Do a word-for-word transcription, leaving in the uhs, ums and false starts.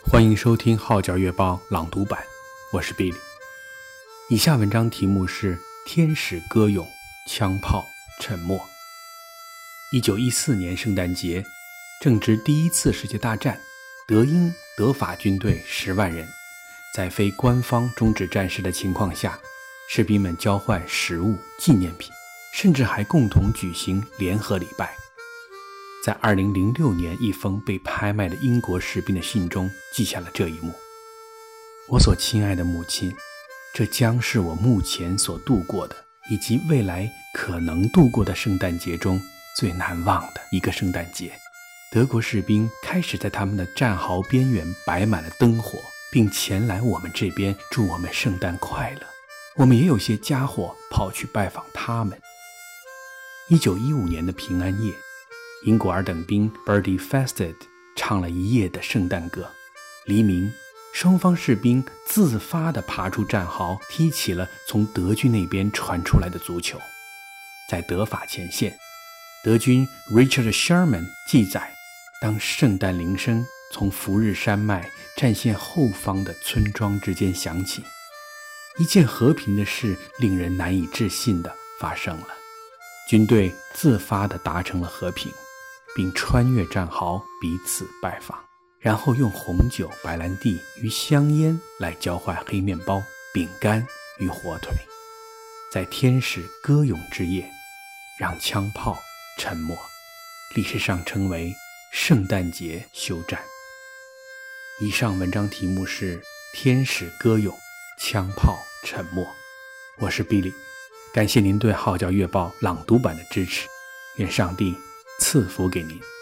欢迎收听号角月报朗读版，我是 Billy。 以下文章题目是天使歌咏，枪炮沉默。一九一四年圣诞节，正值第一次世界大战，德英德法军队十万人，在非官方终止战事的情况下，士兵们交换食物、纪念品，甚至还共同举行联合礼拜。在二零零六年一封被拍卖的英国士兵的信中记下了这一幕：我所亲爱的母亲，这将是我目前所度过的以及未来可能度过的圣诞节中最难忘的一个圣诞节。德国士兵开始在他们的战壕边缘摆满了灯火，并前来我们这边祝我们圣诞快乐。我们也有些家伙跑去拜访他们。一九一五年的平安夜，英国二等兵 Bertie Fawcett 唱了一夜的圣诞歌。黎明，双方士兵自发地爬出战壕，踢起了从德军那边传出来的足球。在德法前线，德军 Richard Sherman 记载，当圣诞铃声从福日山脉战线后方的村庄之间响起，一件和平的事令人难以置信地发生了。军队自发地达成了和平，并穿越战壕彼此拜访，然后用红酒、白兰地与香烟来交换黑面包、饼干与火腿。在天使歌咏之夜，让枪炮沉默，历史上称为圣诞节休战。以上文章题目是天使歌咏，枪炮沉默。我是 Billy， 感谢您对号角月报朗读版的支持，愿上帝赐福给您。